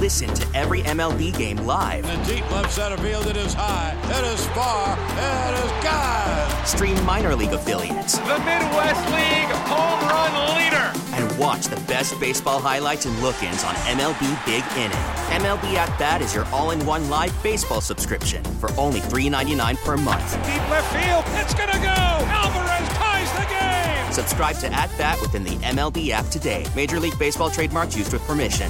Listen to every MLB game live. In the deep left center field, it is high, it is far, it is gone. Stream minor league affiliates. The Midwest League home run leader. And watch the best baseball highlights and look-ins on MLB Big Inning. MLB At Bat is your all-in-one live baseball subscription for only $3.99 per month. Deep left field, it's gonna go. Alvarez ties the game. Subscribe to At Bat within the MLB app today. Major League Baseball trademarks used with permission.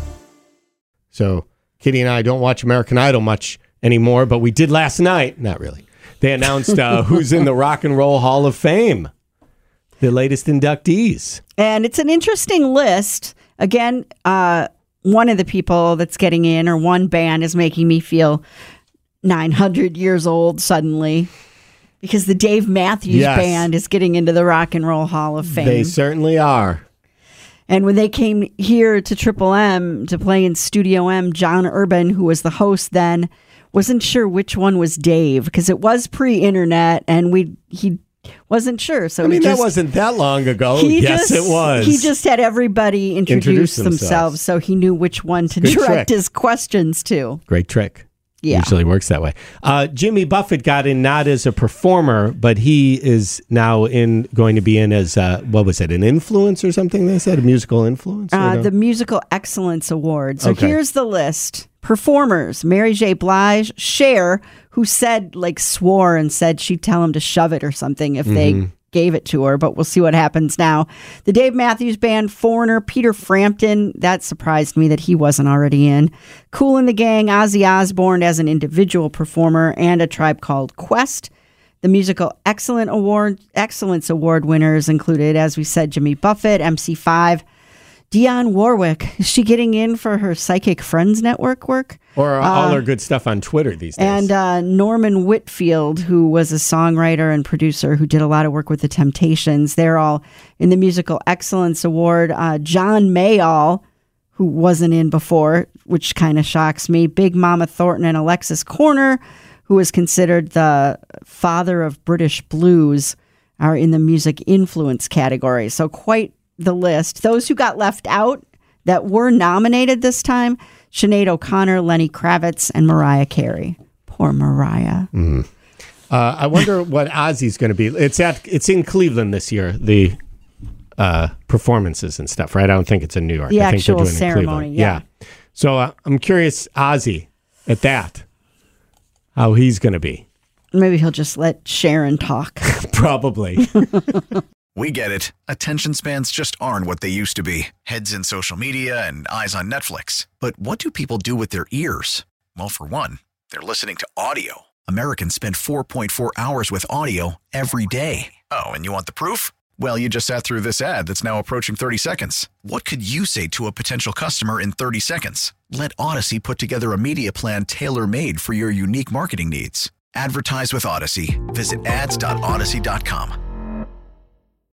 So Kitty and I don't watch American Idol much anymore, but we did last night. Not really. They announced who's in the Rock and Roll Hall of Fame, the latest inductees. And it's an interesting list. Again, one of the people that's getting in, or one band, is making me feel 900 years old suddenly, because the Dave Matthews Band is getting into the Rock and Roll Hall of Fame. They certainly are. And when they came here to Triple M to play in Studio M, John Urban, who was the host then, wasn't sure which one was Dave, because it was pre-internet, and he wasn't sure. So that wasn't that long ago. Yes, it was. He just had everybody introduce themselves, so he knew which one to direct his questions to. Great trick. Yeah. Usually works that way. Jimmy Buffett got in not as a performer, but he is now going to be in as, what was it, an influence or something they said? A musical influence? The Musical Excellence Award. So here's the list. Performers: Mary J. Blige, Cher, who swore and said she'd tell him to shove it or something if they gave it to her, but we'll see what happens now. The Dave Matthews Band, Foreigner, Peter Frampton, that surprised me that he wasn't already in. Kool and the Gang, Ozzy Osbourne as an individual performer, and A Tribe Called Quest. The Musical Excellence Award winners included, as we said, Jimmy Buffett, MC5, Dionne Warwick. Is she getting in for her Psychic Friends Network work? Or all her good stuff on Twitter these days. And Norman Whitfield, who was a songwriter and producer who did a lot of work with the Temptations. They're all in the Musical Excellence Award. John Mayall, who wasn't in before, which kind of shocks me. Big Mama Thornton and Alexis Corner, who is considered the father of British blues, are in the music influence category. So quite the list. Those who got left out that were nominated this time: Sinead O'Connor, Lenny Kravitz, and Mariah Carey. Poor Mariah. I wonder what Ozzy's going to be. It's in Cleveland this year, the performances and stuff, right? I don't think it's in New York. The I think actual they're doing ceremony, it in Cleveland. Yeah. So I'm curious, Ozzy, at that, how he's going to be. Maybe he'll just let Sharon talk. Probably. We get it. Attention spans just aren't what they used to be. Heads in social media and eyes on Netflix. But what do people do with their ears? Well, for one, they're listening to audio. Americans spend 4.4 hours with audio every day. Oh, and you want the proof? Well, you just sat through this ad that's now approaching 30 seconds. What could you say to a potential customer in 30 seconds? Let Odyssey put together a media plan tailor-made for your unique marketing needs. Advertise with Odyssey. Visit ads.odyssey.com.